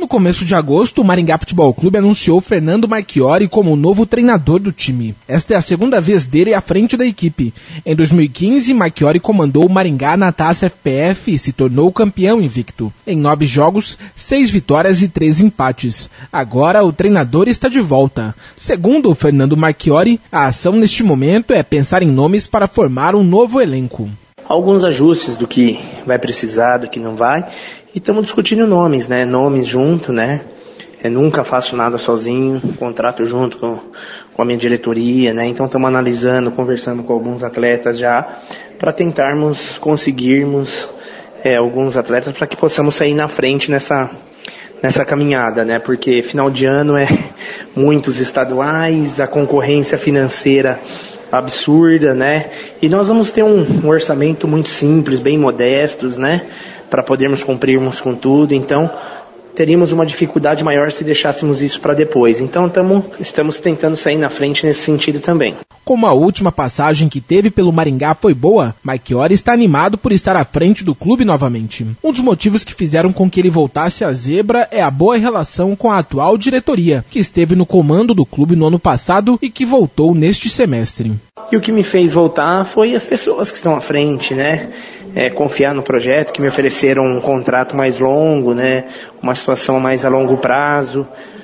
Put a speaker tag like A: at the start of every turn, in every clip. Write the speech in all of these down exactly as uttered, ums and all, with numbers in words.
A: começo de agosto, o Maringá Futebol Clube anunciou Fernando Marchiori como o novo treinador do time. Esta é a segunda vez dele à frente da equipe. Em dois mil e quinze, Marchiori comandou o Maringá na Taça F P F e se tornou campeão invicto. Em nove jogos, seis vitórias e três empates. Agora o treinador está de volta. Segundo o Fernando Marchiori, a ação neste momento é pensar em nomes para formar um novo elenco.
B: Alguns ajustes do que vai precisar, do que não vai, e estamos discutindo nomes, né? Nomes junto, né? Eu nunca faço nada sozinho, contrato junto com, com a minha diretoria, né? Então estamos analisando, conversando com alguns atletas já, para tentarmos conseguirmos é, alguns atletas para que possamos sair na frente nessa, nessa caminhada, né? Porque final de ano é muitos estaduais, a concorrência financeira absurda, né? E nós vamos ter um, um orçamento muito simples, bem modestos, né? Para podermos cumprirmos com tudo. Então, teríamos uma dificuldade maior se deixássemos isso para depois. Então, tamo, estamos tentando sair na frente nesse sentido também.
A: Como a última passagem que teve pelo Maringá foi boa, Marchiori está animado por estar à frente do clube novamente. Um dos motivos que fizeram com que ele voltasse à zebra é a boa relação com a atual diretoria, que esteve no comando do clube no ano passado e que voltou neste semestre.
B: E o que me fez voltar foi as pessoas que estão à frente, né? É, confiar no projeto, que me ofereceram um contrato mais longo, né? Uma situação mais a longo prazo.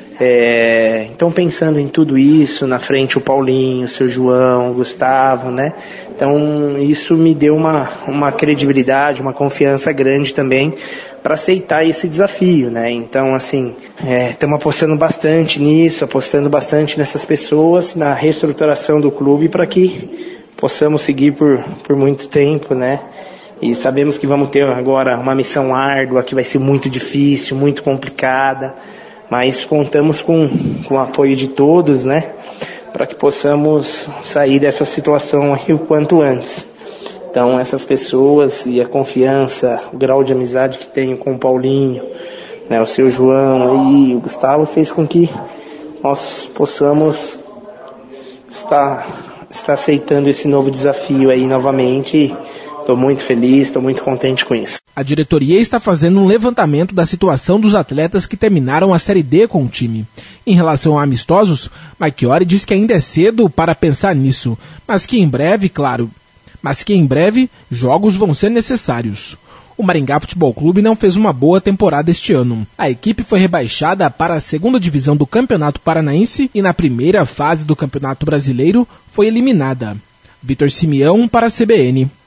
B: É, então pensando em tudo isso, na frente o Paulinho, o seu João, o Gustavo, né? Então isso me deu uma, uma credibilidade, uma confiança grande também para aceitar esse desafio, né? Então assim, estamos é, apostando bastante nisso, apostando bastante nessas pessoas, na reestruturação do clube para que possamos seguir por, por muito tempo, né? E sabemos que vamos ter agora uma missão árdua, que vai ser muito difícil, muito complicada, mas contamos com, com o apoio de todos, né, para que possamos sair dessa situação aí o quanto antes. Então essas pessoas e a confiança, o grau de amizade que tenho com o Paulinho, né, o seu João e o Gustavo fez com que nós possamos estar, estar aceitando esse novo desafio aí novamente. Estou muito feliz, estou muito contente com isso.
A: A diretoria está fazendo um levantamento da situação dos atletas que terminaram a Série D com o time. Em relação a amistosos, Marchiori diz que ainda é cedo para pensar nisso, mas que em breve, claro, mas que em breve jogos vão ser necessários. O Maringá Futebol Clube não fez uma boa temporada este ano. A equipe foi rebaixada para a segunda divisão do Campeonato Paranaense e na primeira fase do Campeonato Brasileiro foi eliminada. Vitor Simeão para a C B N.